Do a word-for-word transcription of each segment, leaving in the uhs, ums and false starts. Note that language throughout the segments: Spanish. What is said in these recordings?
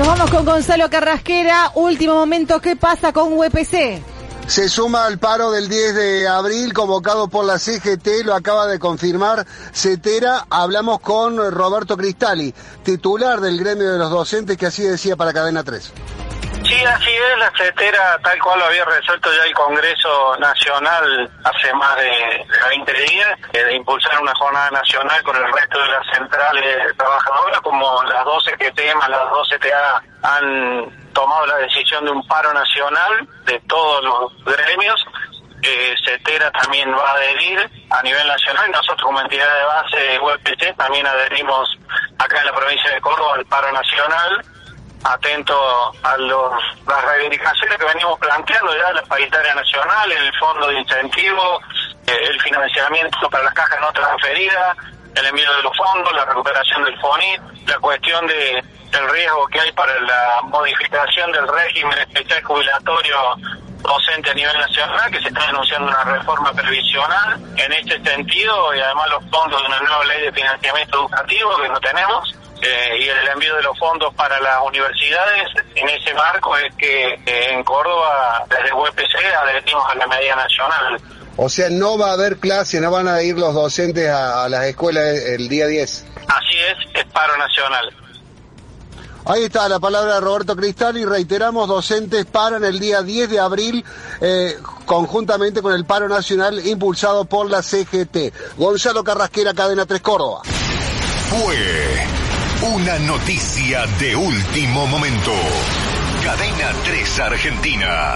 Nos vamos con Gonzalo Carrasquera. Último momento, ¿qué pasa con U P C? Se suma al paro del diez de abril convocado por la C G T, lo acaba de confirmar Cetera. Hablamos con Roberto Cristali, titular del gremio de los docentes, que así decía para Cadena tres. Sí, así es, la Cetera, tal cual lo había resuelto ya el Congreso Nacional hace más de veinte días, eh, de impulsar una jornada nacional con el resto de las centrales trabajadoras, como las dos C G T más las dos C T A han tomado la decisión de un paro nacional de todos los gremios. Eh, Cetera también va a adherir a nivel nacional, y nosotros como entidad de base U P C también adherimos acá en la provincia de Córdoba al paro nacional, atento a los, las reivindicaciones que venimos planteando ya, la paritaria nacional, el fondo de incentivo, eh, el financiamiento para las cajas no transferidas, el envío de los fondos, la recuperación del FONIT, la cuestión de el riesgo que hay para la modificación del régimen especial jubilatorio docente a nivel nacional, que se está denunciando una reforma previsional en este sentido, y además los fondos de una nueva ley de financiamiento educativo que no tenemos. Eh, y el envío de los fondos para las universidades. En ese marco es que eh, en Córdoba, desde U P C, adherimos a la medida nacional. O sea, no va a haber clase, no van a ir los docentes a, a las escuelas el día diez. Así es, es paro nacional. Ahí está la palabra de Roberto Cristali. Reiteramos, docentes paran el día diez de abril, eh, conjuntamente con el paro nacional impulsado por la C G T. Gonzalo Carrasquera, Cadena tres Córdoba. Fue una noticia de último momento. Cadena tres Argentina.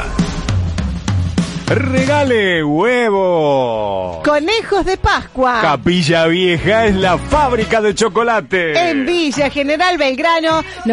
Regale huevo. Conejos de Pascua. Capilla Vieja es la fábrica de chocolate. En Villa General Belgrano.